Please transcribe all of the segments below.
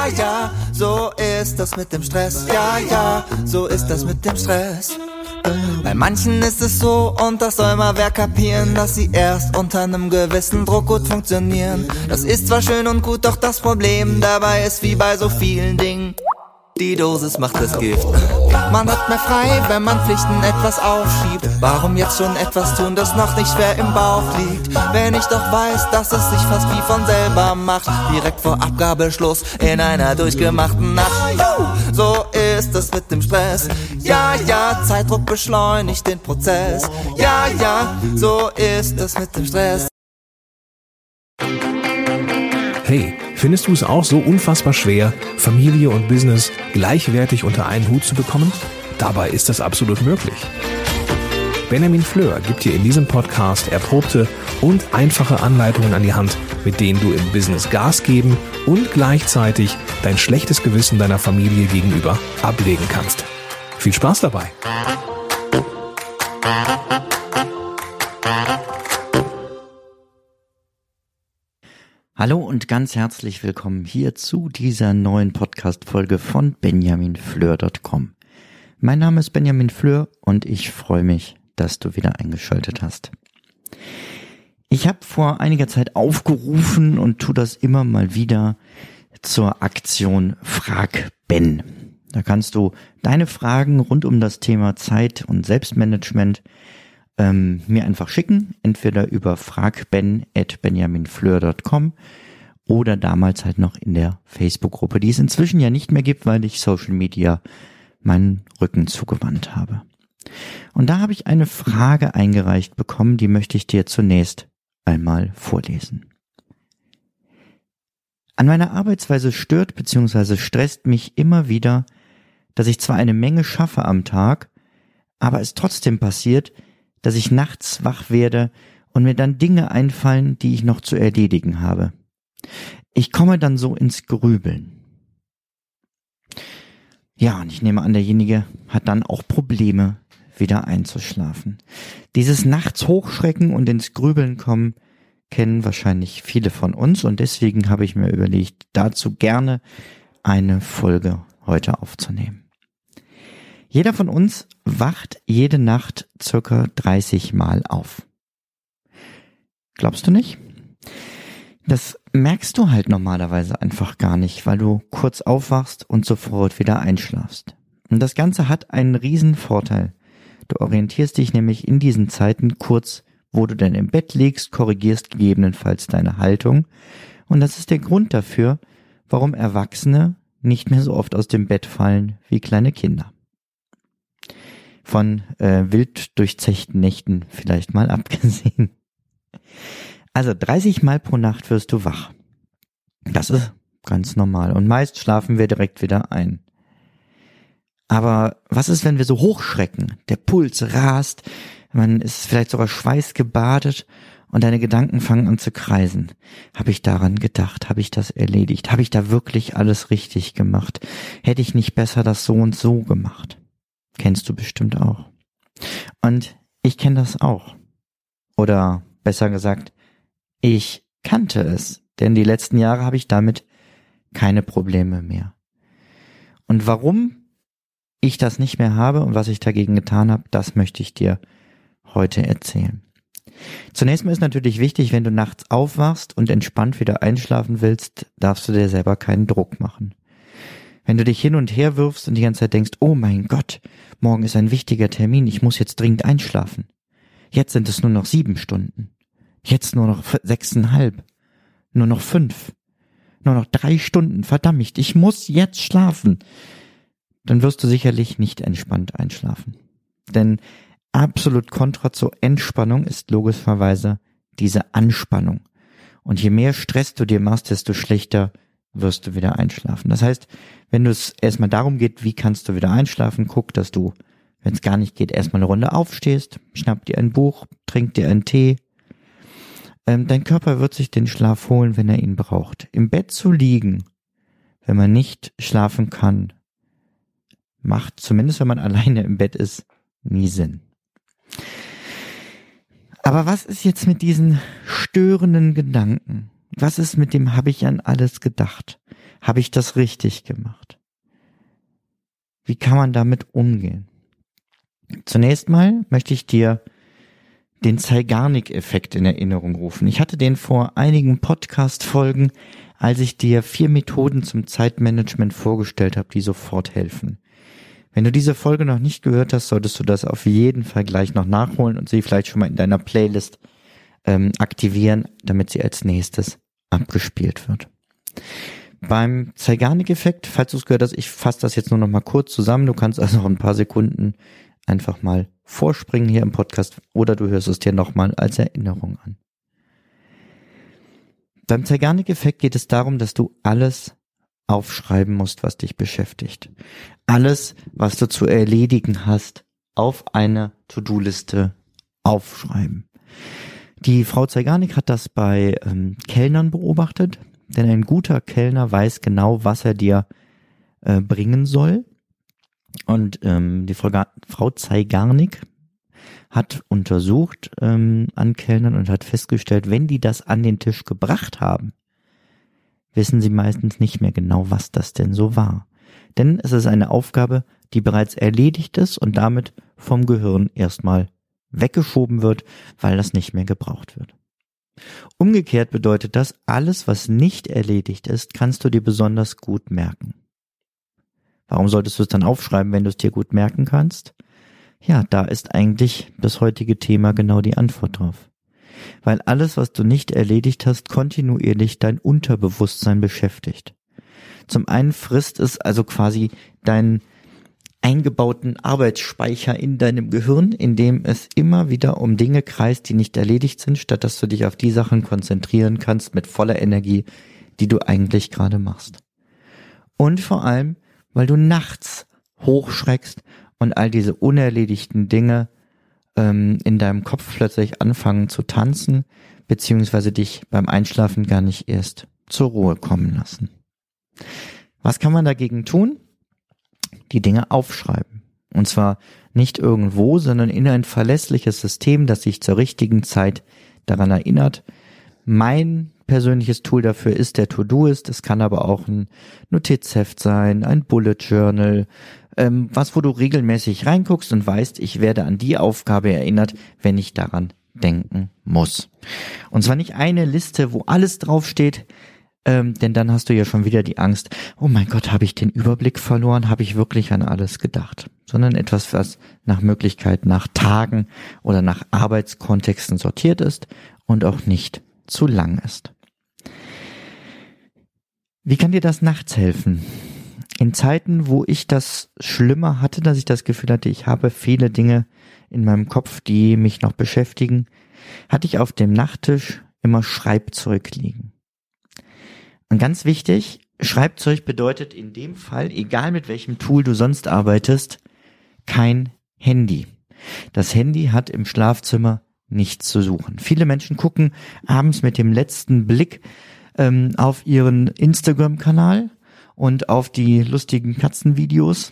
Ja, ja, so ist das mit dem Stress. Ja, ja, so ist das mit dem Stress. Bei manchen ist es so, und das soll mal wer kapieren, dass sie erst unter einem gewissen Druck gut funktionieren. Das ist zwar schön und gut, doch das Problem dabei ist wie bei so vielen Dingen: die Dosis macht das Gift. Man hat mehr frei, wenn man Pflichten etwas aufschiebt. Warum jetzt schon etwas tun, das noch nicht schwer im Bauch liegt? Wenn ich doch weiß, dass es sich fast wie von selber macht, direkt vor Abgabeschluss in einer durchgemachten Nacht. So ist es mit dem Stress. Ja, ja, Zeitdruck beschleunigt den Prozess. Ja, ja, so ist es mit dem Stress. Hey, findest du es auch so unfassbar schwer, Familie und Business gleichwertig unter einen Hut zu bekommen? Dabei ist das absolut möglich. Benjamin Fleur gibt dir in diesem Podcast erprobte und einfache Anleitungen an die Hand, mit denen du im Business Gas geben und gleichzeitig dein schlechtes Gewissen deiner Familie gegenüber ablegen kannst. Viel Spaß dabei! Hallo und ganz herzlich willkommen hier zu dieser neuen Podcast-Folge von benjaminfleur.com. Mein Name ist Benjamin Fleur und ich freue mich, dass du wieder eingeschaltet hast. Ich habe vor einiger Zeit aufgerufen und tue das immer mal wieder zur Aktion Frag Ben. Da kannst du deine Fragen rund um das Thema Zeit und Selbstmanagement mir einfach schicken, entweder über fragben@benjaminfleur.com oder damals halt noch in der Facebook-Gruppe, die es inzwischen ja nicht mehr gibt, weil ich Social Media meinen Rücken zugewandt habe. Und da habe ich eine Frage eingereicht bekommen, die möchte ich dir zunächst einmal vorlesen. An meiner Arbeitsweise stört bzw. stresst mich immer wieder, dass ich zwar eine Menge schaffe am Tag, aber es trotzdem passiert, dass ich nachts wach werde und mir dann Dinge einfallen, die ich noch zu erledigen habe. Ich komme dann so ins Grübeln. Ja, und ich nehme an, derjenige hat dann auch Probleme, wieder einzuschlafen. Dieses nachts Hochschrecken und ins Grübeln kommen kennen wahrscheinlich viele von uns, und deswegen habe ich mir überlegt, dazu gerne eine Folge heute aufzunehmen. Jeder von uns wacht jede Nacht circa 30 Mal auf. Glaubst du nicht? Das merkst du halt normalerweise einfach gar nicht, weil du kurz aufwachst und sofort wieder einschlafst. Und das Ganze hat einen riesen Vorteil. Du orientierst dich nämlich in diesen Zeiten kurz, wo du denn im Bett liegst, korrigierst gegebenenfalls deine Haltung. Und das ist der Grund dafür, warum Erwachsene nicht mehr so oft aus dem Bett fallen wie kleine Kinder. Von wild durchzechten Nächten vielleicht mal abgesehen. Also 30 Mal pro Nacht wirst du wach. Das ist ganz normal. Und meist schlafen wir direkt wieder ein. Aber was ist, wenn wir so hochschrecken? Der Puls rast, man ist vielleicht sogar schweißgebadet und deine Gedanken fangen an zu kreisen. Habe ich daran gedacht? Habe ich das erledigt? Habe ich da wirklich alles richtig gemacht? Hätte ich nicht besser das so und so gemacht? Kennst du bestimmt auch. Und ich kenne das auch. Oder besser gesagt, ich kannte es, denn die letzten Jahre habe ich damit keine Probleme mehr. Und warum ich das nicht mehr habe und was ich dagegen getan habe, das möchte ich dir heute erzählen. Zunächst mal ist natürlich wichtig, wenn du nachts aufwachst und entspannt wieder einschlafen willst, darfst du dir selber keinen Druck machen. Wenn du dich hin und her wirfst und die ganze Zeit denkst, oh mein Gott, morgen ist ein wichtiger Termin, ich muss jetzt dringend einschlafen. Jetzt sind es nur noch 7 Stunden. Jetzt nur noch 6,5. Nur noch 5. Nur noch 3 Stunden. Verdammt, ich muss jetzt schlafen. Dann wirst du sicherlich nicht entspannt einschlafen. Denn absolut kontra zur Entspannung ist logischerweise diese Anspannung. Und je mehr Stress du dir machst, desto schlechter wirst du wieder einschlafen. Das heißt, wenn es erstmal darum geht, wie kannst du wieder einschlafen, guck, dass du, wenn es gar nicht geht, erstmal eine Runde aufstehst, schnapp dir ein Buch, trink dir einen Tee. Dein Körper wird sich den Schlaf holen, wenn er ihn braucht. Im Bett zu liegen, wenn man nicht schlafen kann, macht, zumindest wenn man alleine im Bett ist, nie Sinn. Aber was ist jetzt mit diesen störenden Gedanken? Was ist mit dem, habe ich an alles gedacht? Habe ich das richtig gemacht? Wie kann man damit umgehen? Zunächst mal möchte ich dir den Zeigarnik-Effekt in Erinnerung rufen. Ich hatte den vor einigen Podcast-Folgen, als ich dir 4 Methoden zum Zeitmanagement vorgestellt habe, die sofort helfen. Wenn du diese Folge noch nicht gehört hast, solltest du das auf jeden Fall gleich noch nachholen und sie vielleicht schon mal in deiner Playlist aktivieren, damit sie als nächstes abgespielt wird. Beim Zeigarnik-Effekt, falls du es gehört hast, ich fasse das jetzt nur noch mal kurz zusammen. Du kannst also noch ein paar Sekunden einfach mal vorspringen hier im Podcast oder du hörst es dir nochmal als Erinnerung an. Beim Zeigarnik-Effekt geht es darum, dass du alles aufschreiben musst, was dich beschäftigt. Alles, was du zu erledigen hast, auf eine To-Do-Liste aufschreiben. Die Frau Zeigarnik hat das bei Kellnern beobachtet, denn ein guter Kellner weiß genau, was er dir bringen soll. Und die Frau Zeigarnik hat untersucht an Kellnern und hat festgestellt, wenn die das an den Tisch gebracht haben, wissen sie meistens nicht mehr genau, was das denn so war. Denn es ist eine Aufgabe, die bereits erledigt ist und damit vom Gehirn erstmal weggeschoben wird, weil das nicht mehr gebraucht wird. Umgekehrt bedeutet das, alles, was nicht erledigt ist, kannst du dir besonders gut merken. Warum solltest du es dann aufschreiben, wenn du es dir gut merken kannst? Ja, da ist eigentlich das heutige Thema genau die Antwort drauf. Weil alles, was du nicht erledigt hast, kontinuierlich dein Unterbewusstsein beschäftigt. Zum einen frisst es also quasi deinen eingebauten Arbeitsspeicher in deinem Gehirn, in dem es immer wieder um Dinge kreist, die nicht erledigt sind, statt dass du dich auf die Sachen konzentrieren kannst mit voller Energie, die du eigentlich gerade machst. Und vor allem, weil du nachts hochschreckst und all diese unerledigten Dinge in deinem Kopf plötzlich anfangen zu tanzen, beziehungsweise dich beim Einschlafen gar nicht erst zur Ruhe kommen lassen. Was kann man dagegen tun? Die Dinge aufschreiben. Und zwar nicht irgendwo, sondern in ein verlässliches System, das sich zur richtigen Zeit daran erinnert. Mein persönliches Tool dafür ist der To-Do-Ist. Es kann aber auch ein Notizheft sein, ein Bullet Journal, was, wo du regelmäßig reinguckst und weißt, ich werde an die Aufgabe erinnert, wenn ich daran denken muss. Und zwar nicht eine Liste, wo alles draufsteht, denn dann hast du ja schon wieder die Angst, oh mein Gott, habe ich den Überblick verloren, habe ich wirklich an alles gedacht, sondern etwas, was nach Möglichkeit nach Tagen oder nach Arbeitskontexten sortiert ist und auch nicht zu lang ist. Wie kann dir das nachts helfen? In Zeiten, wo ich das schlimmer hatte, dass ich das Gefühl hatte, ich habe viele Dinge in meinem Kopf, die mich noch beschäftigen, hatte ich auf dem Nachttisch immer Schreibzeug liegen. Und ganz wichtig, Schreibzeug bedeutet in dem Fall, egal mit welchem Tool du sonst arbeitest, kein Handy. Das Handy hat im Schlafzimmer nichts zu suchen. Viele Menschen gucken abends mit dem letzten Blick auf ihren Instagram-Kanal und auf die lustigen Katzenvideos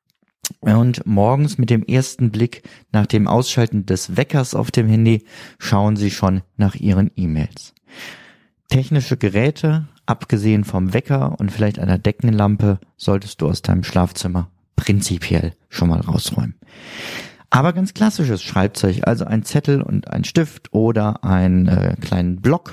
und morgens mit dem ersten Blick nach dem Ausschalten des Weckers auf dem Handy schauen sie schon nach ihren E-Mails. Technische Geräte, abgesehen vom Wecker und vielleicht einer Deckenlampe, solltest du aus deinem Schlafzimmer prinzipiell schon mal rausräumen. Aber ganz klassisches Schreibzeug, also ein Zettel und ein Stift oder einen kleinen Block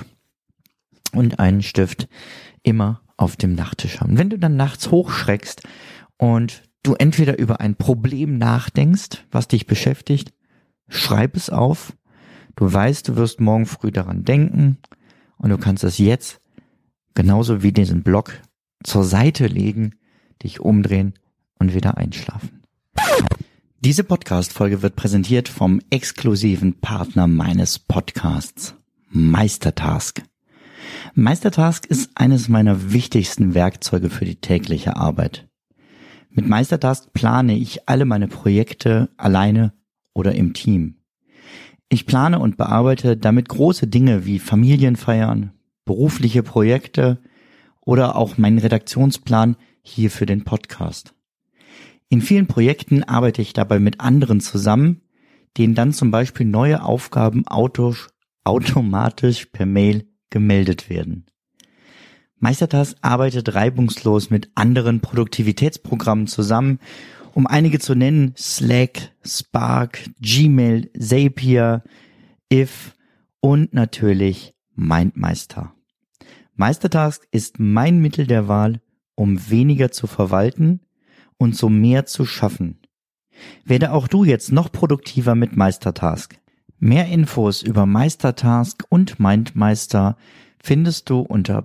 und einen Stift immer auf dem Nachttisch haben. Wenn du dann nachts hochschreckst und du entweder über ein Problem nachdenkst, was dich beschäftigt, schreib es auf. Du weißt, du wirst morgen früh daran denken und du kannst es jetzt genauso wie diesen Block zur Seite legen, dich umdrehen und wieder einschlafen. Diese Podcast-Folge wird präsentiert vom exklusiven Partner meines Podcasts, Meistertask. Meistertask ist eines meiner wichtigsten Werkzeuge für die tägliche Arbeit. Mit Meistertask plane ich alle meine Projekte alleine oder im Team. Ich plane und bearbeite damit große Dinge wie Familienfeiern, berufliche Projekte oder auch meinen Redaktionsplan hier für den Podcast. In vielen Projekten arbeite ich dabei mit anderen zusammen, denen dann zum Beispiel neue Aufgaben automatisch per Mail gemeldet werden. Meistertask arbeitet reibungslos mit anderen Produktivitätsprogrammen zusammen, um einige zu nennen: Slack, Spark, Gmail, Zapier, If und natürlich MindMeister. Meistertask ist mein Mittel der Wahl, um weniger zu verwalten und so mehr zu schaffen. Werde auch du jetzt noch produktiver mit Meistertask. Mehr Infos über Meistertask und MindMeister findest du unter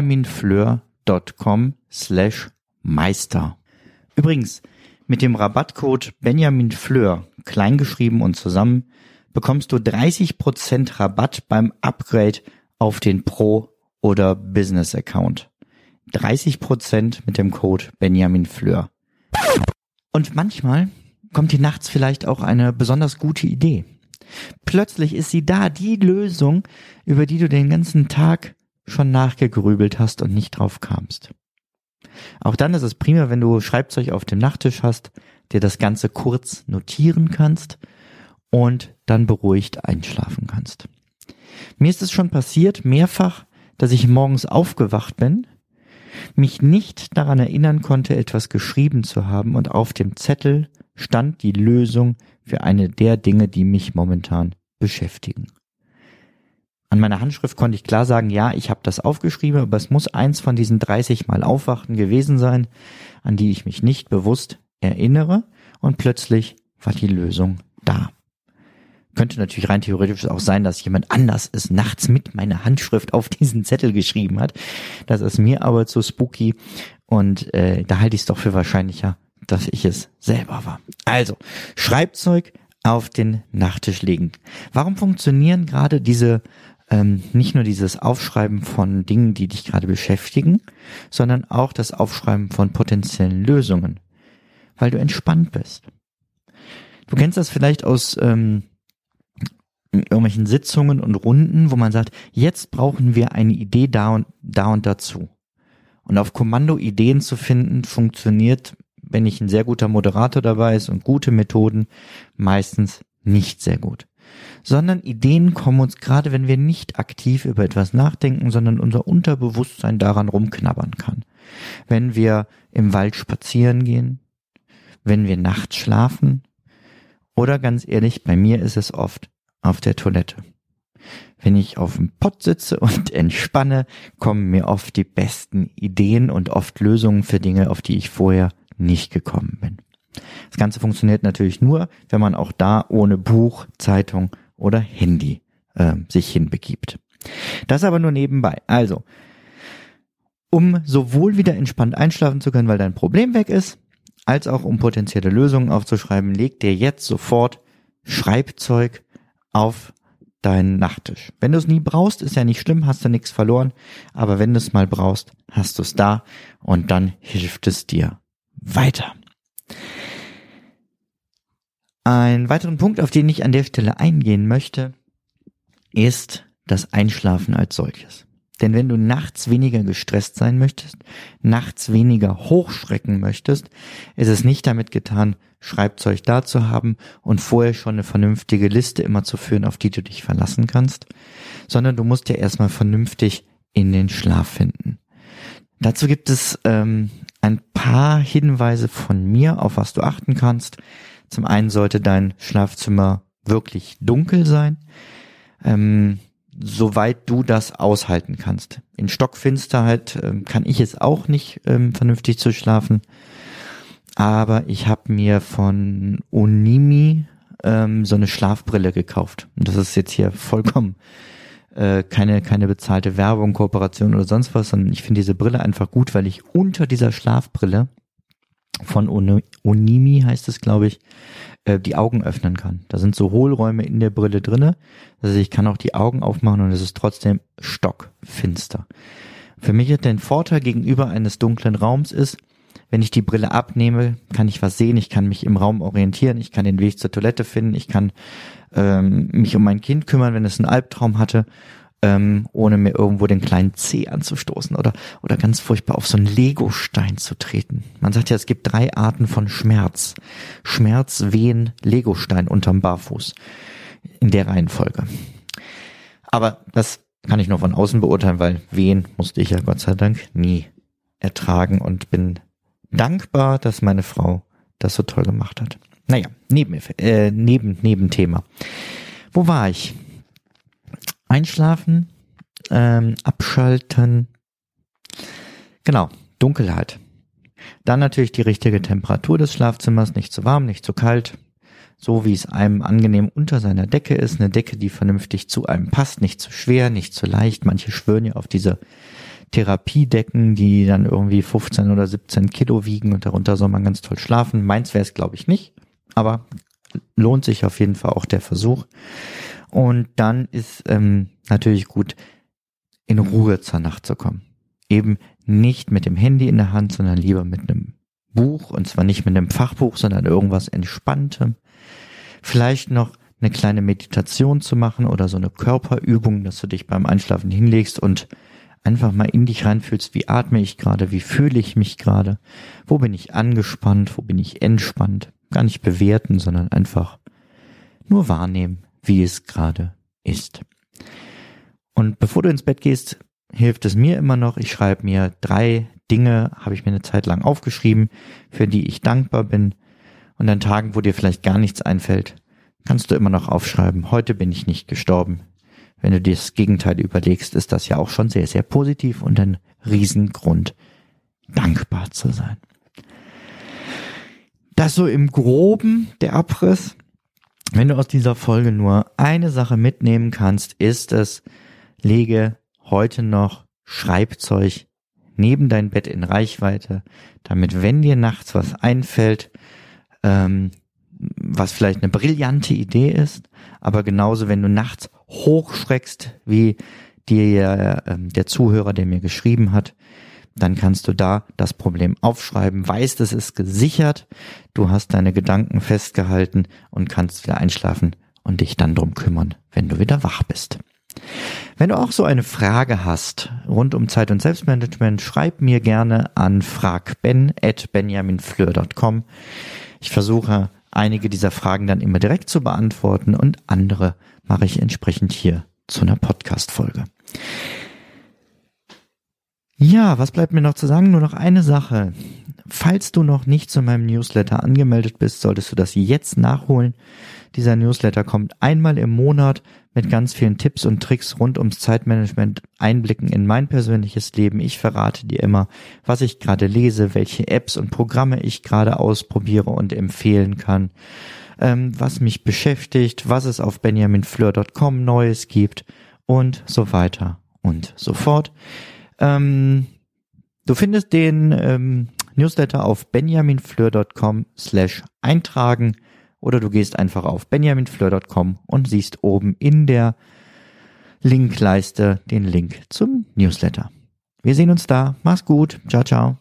benjaminfleur.com/Meister. Übrigens, mit dem Rabattcode benjaminfleur, kleingeschrieben und zusammen, bekommst du 30% Rabatt beim Upgrade auf den Pro- oder Business-Account. 30% mit dem Code benjaminfleur. Und manchmal kommt dir nachts vielleicht auch eine besonders gute Idee. Plötzlich ist sie da, die Lösung, über die du den ganzen Tag schon nachgegrübelt hast und nicht drauf kamst. Auch dann ist es prima, wenn du Schreibzeug auf dem Nachttisch hast, dir das Ganze kurz notieren kannst und dann beruhigt einschlafen kannst. Mir ist es schon passiert, mehrfach, dass ich morgens aufgewacht bin, mich nicht daran erinnern konnte, etwas geschrieben zu haben und auf dem Zettel stand die Lösung für eine der Dinge, die mich momentan beschäftigen. An meiner Handschrift konnte ich klar sagen, ja, ich habe das aufgeschrieben, aber es muss eins von diesen 30 Mal Aufwachen gewesen sein, an die ich mich nicht bewusst erinnere, und plötzlich war die Lösung da. Könnte natürlich rein theoretisch auch sein, dass jemand anders es nachts mit meiner Handschrift auf diesen Zettel geschrieben hat. Das ist mir aber zu spooky und da halte ich es doch für wahrscheinlicher, dass ich es selber war. Also, Schreibzeug auf den Nachttisch legen. Warum funktionieren gerade diese, nicht nur dieses Aufschreiben von Dingen, die dich gerade beschäftigen, sondern auch das Aufschreiben von potenziellen Lösungen? Weil du entspannt bist. Du kennst das vielleicht aus irgendwelchen Sitzungen und Runden, wo man sagt, jetzt brauchen wir eine Idee da und dazu. Und auf Kommando Ideen zu finden, funktioniert, wenn nicht ein sehr guter Moderator dabei ist und gute Methoden, meistens nicht sehr gut. Sondern Ideen kommen uns gerade, wenn wir nicht aktiv über etwas nachdenken, sondern unser Unterbewusstsein daran rumknabbern kann. Wenn wir im Wald spazieren gehen, wenn wir nachts schlafen oder ganz ehrlich, bei mir ist es oft auf der Toilette. Wenn ich auf dem Pott sitze und entspanne, kommen mir oft die besten Ideen und oft Lösungen für Dinge, auf die ich vorher nicht gekommen bin. Das Ganze funktioniert natürlich nur, wenn man auch da ohne Buch, Zeitung oder Handy sich hinbegibt. Das aber nur nebenbei. Also, um sowohl wieder entspannt einschlafen zu können, weil dein Problem weg ist, als auch um potenzielle Lösungen aufzuschreiben, leg dir jetzt sofort Schreibzeug auf deinen Nachttisch. Wenn du es nie brauchst, ist ja nicht schlimm, hast du nichts verloren, aber wenn du es mal brauchst, hast du es da und dann hilft es dir weiter. Ein weiterer Punkt, auf den ich an der Stelle eingehen möchte, ist das Einschlafen als solches. Denn wenn du nachts weniger gestresst sein möchtest, nachts weniger hochschrecken möchtest, ist es nicht damit getan, Schreibzeug da zu haben und vorher schon eine vernünftige Liste immer zu führen, auf die du dich verlassen kannst, sondern du musst ja erstmal vernünftig in den Schlaf finden. Dazu gibt es ein paar Hinweise von mir, auf was du achten kannst. Zum einen sollte dein Schlafzimmer wirklich dunkel sein, soweit du das aushalten kannst. In Stockfinsterheit kann ich es auch nicht vernünftig zu schlafen, aber ich habe mir von Onimi so eine Schlafbrille gekauft. Und das ist jetzt hier vollkommen keine bezahlte Werbung, Kooperation oder sonst was, sondern ich finde diese Brille einfach gut, weil ich unter dieser Schlafbrille von Onimi, heißt es, glaube ich, die Augen öffnen kann. Da sind so Hohlräume in der Brille drinne. Also ich kann auch die Augen aufmachen und es ist trotzdem stockfinster. Für mich hat der Vorteil gegenüber eines dunklen Raums ist, wenn ich die Brille abnehme, kann ich was sehen, ich kann mich im Raum orientieren, ich kann den Weg zur Toilette finden, ich kann mich um mein Kind kümmern, wenn es einen Albtraum hatte, ohne mir irgendwo den kleinen Zeh anzustoßen oder ganz furchtbar auf so einen Legostein zu treten. Man sagt ja, es gibt 3 Arten von Schmerz. Schmerz, Wehen, Legostein unterm Barfuß. In der Reihenfolge. Aber das kann ich nur von außen beurteilen, weil Wehen musste ich ja Gott sei Dank nie ertragen und bin dankbar, dass meine Frau das so toll gemacht hat. Naja, Nebenthema. Wo war ich? Einschlafen, abschalten. Genau, Dunkelheit. Dann natürlich die richtige Temperatur des Schlafzimmers, nicht zu warm, nicht zu kalt. So wie es einem angenehm unter seiner Decke ist. Eine Decke, die vernünftig zu einem passt, nicht zu schwer, nicht zu leicht. Manche schwören ja auf diese Therapiedecken, die dann irgendwie 15 oder 17 Kilo wiegen und darunter soll man ganz toll schlafen. Meins wäre es, glaube ich, nicht. Aber lohnt sich auf jeden Fall auch der Versuch. Und dann ist natürlich gut, in Ruhe zur Nacht zu kommen. Eben nicht mit dem Handy in der Hand, sondern lieber mit einem Buch. Und zwar nicht mit einem Fachbuch, sondern irgendwas Entspanntem. Vielleicht noch eine kleine Meditation zu machen oder so eine Körperübung, dass du dich beim Einschlafen hinlegst und einfach mal in dich reinfühlst, wie atme ich gerade, wie fühle ich mich gerade, wo bin ich angespannt, wo bin ich entspannt. Gar nicht bewerten, sondern einfach nur wahrnehmen, wie es gerade ist. Und bevor du ins Bett gehst, hilft es mir immer noch, ich schreibe mir 3 Dinge, habe ich mir eine Zeit lang aufgeschrieben, für die ich dankbar bin. Und an Tagen, wo dir vielleicht gar nichts einfällt, kannst du immer noch aufschreiben, heute bin ich nicht gestorben. Wenn du dir das Gegenteil überlegst, ist das ja auch schon sehr, sehr positiv und ein Riesengrund, dankbar zu sein. Das so im Groben der Abriss. Wenn du aus dieser Folge nur eine Sache mitnehmen kannst, ist es, lege heute noch Schreibzeug neben dein Bett in Reichweite, damit, wenn dir nachts was einfällt, was vielleicht eine brillante Idee ist, aber genauso, wenn du nachts hochschreckst, wie dir der Zuhörer, der mir geschrieben hat, dann kannst du da das Problem aufschreiben, weißt, es ist gesichert, du hast deine Gedanken festgehalten und kannst wieder einschlafen und dich dann drum kümmern, wenn du wieder wach bist. Wenn du auch so eine Frage hast rund um Zeit- und Selbstmanagement, schreib mir gerne an fragben@benjaminfleur.com. Ich versuche, einige dieser Fragen dann immer direkt zu beantworten und andere mache ich entsprechend hier zu einer Podcast-Folge. Ja, was bleibt mir noch zu sagen? Nur noch eine Sache. Falls du noch nicht zu meinem Newsletter angemeldet bist, solltest du das jetzt nachholen. Dieser Newsletter kommt einmal im Monat mit ganz vielen Tipps und Tricks rund ums Zeitmanagement, Einblicken in mein persönliches Leben. Ich verrate dir immer, was ich gerade lese, welche Apps und Programme ich gerade ausprobiere und empfehlen kann, was mich beschäftigt, was es auf benjaminfleur.com Neues gibt und so weiter und so fort. Du findest den Newsletter auf benjaminfleur.com/eintragen oder du gehst einfach auf benjaminfleur.com und siehst oben in der Linkleiste den Link zum Newsletter. Wir sehen uns da. Mach's gut. Ciao, ciao.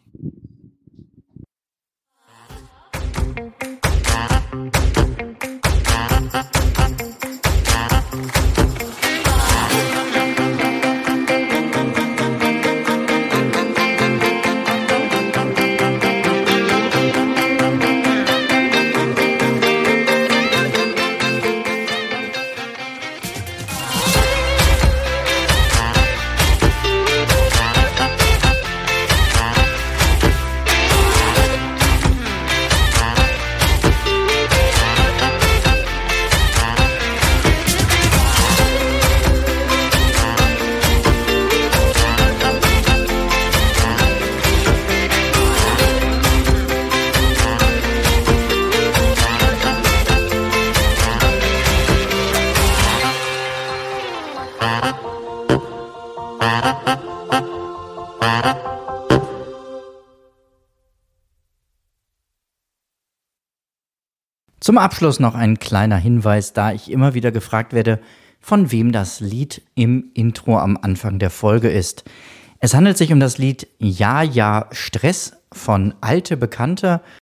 Zum Abschluss noch ein kleiner Hinweis, da ich immer wieder gefragt werde, von wem das Lied im Intro am Anfang der Folge ist. Es handelt sich um das Lied Ja, ja, Stress von Alte Bekannte